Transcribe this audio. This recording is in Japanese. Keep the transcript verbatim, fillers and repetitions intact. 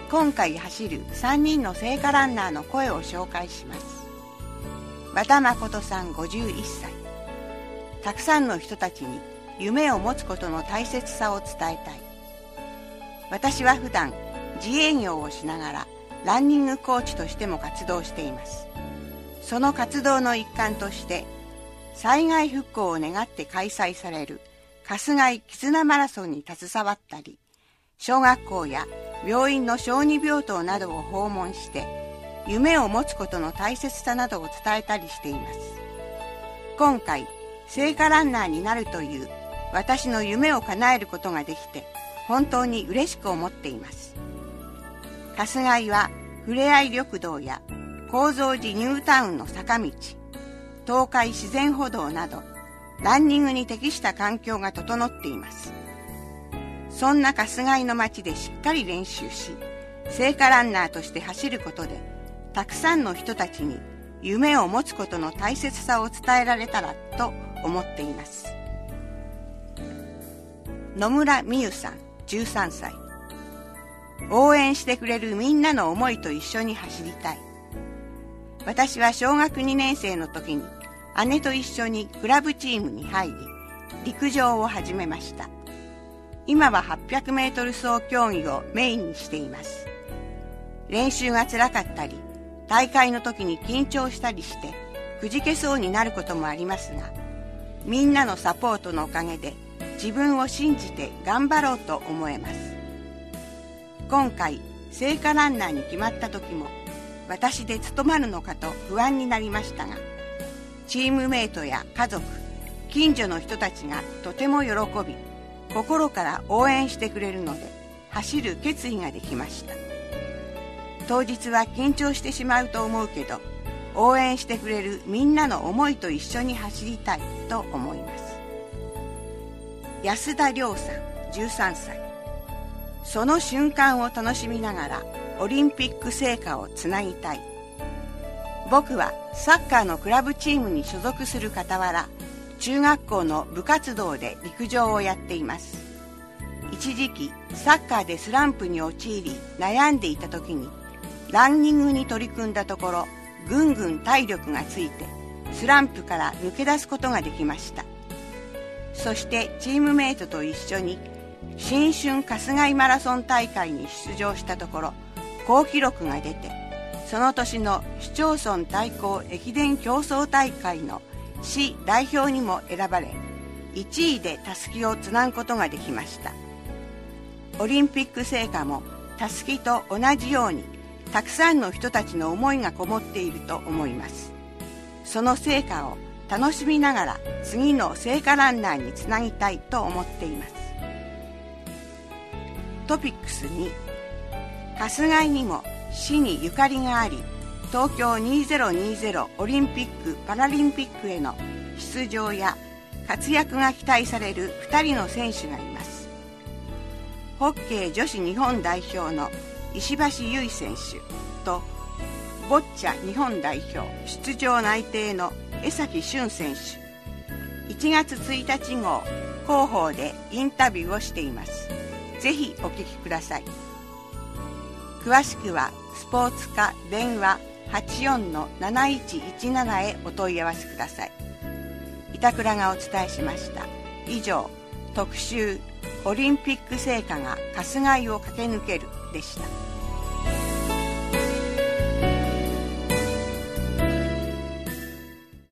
今回走るさんにんの聖火ランナーの声を紹介します。和田誠さんごじゅういっさい。たくさんの人たちに夢を持つことの大切さを伝えたい。私は普段自営業をしながらランニングコーチとしても活動しています。その活動の一環として災害復興を願って開催される春日井絆マラソンに携わったり、小学校や病院の小児病棟などを訪問して夢を持つことの大切さなどを伝えたりしています。今回聖火ランナーになるという私の夢を叶えることができて本当に嬉しく思っています。春日井はふれあい緑道や高蔵寺ニュータウンの坂道、東海自然歩道などランニングに適した環境が整っています。そんな春日井の街でしっかり練習し、聖火ランナーとして走ることでたくさんの人たちに夢を持つことの大切さを伝えられたらと思っています。野村美優さんじゅうさんさい。応援してくれるみんなの思いと一緒に走りたい。私は小学にねん生の時に姉と一緒にクラブチームに入り、陸上を始めました。今ははっぴゃくメートル走競技をメインにしています。練習が辛かったり、大会の時に緊張したりしてくじけそうになることもありますが、みんなのサポートのおかげで自分を信じて頑張ろうと思えます。今回聖火ランナーに決まった時も私で務まるのかと不安になりましたが、チームメイトや家族、近所の人たちがとても喜び、心から応援してくれるので走る決意ができました。当日は緊張してしまうと思うけど、応援してくれるみんなの思いと一緒に走りたいと思います。安田亮さんじゅうさんさい。その瞬間を楽しみながらオリンピック聖火をつなぎたい。僕はサッカーのクラブチームに所属する傍ら、中学校の部活動で陸上をやっています。一時期サッカーでスランプに陥り悩んでいた時にランニングに取り組んだところ、ぐんぐん体力がついてスランプから抜け出すことができました。そしてチームメイトと一緒に新春春日井マラソン大会に出場したところ、好記録が出て、その年の市町村対抗駅伝競争大会の市代表にも選ばれ、いちいでたすきをつなぐことができました。オリンピック聖火もたすきと同じようにたくさんの人たちの思いがこもっていると思います。その聖火を楽しみながら次の聖火ランナーにつなぎたいと思っています。トピックスに、春日井にも市にゆかりがあり、東京にせんにじゅうオリンピック・パラリンピックへの出場や活躍が期待されるふたりの選手がいます。ホッケー女子日本代表の石橋優衣選手と、ボッチャ日本代表出場内定の江崎俊選手。いちがつついたち号広報でインタビューをしています。ぜひお聞きください。詳しくはスポーツ課電話 はちよんのなないちいちなな へお問い合わせください。板倉がお伝えしました。以上、特集オリンピック聖火が春日井を駆け抜けるでした。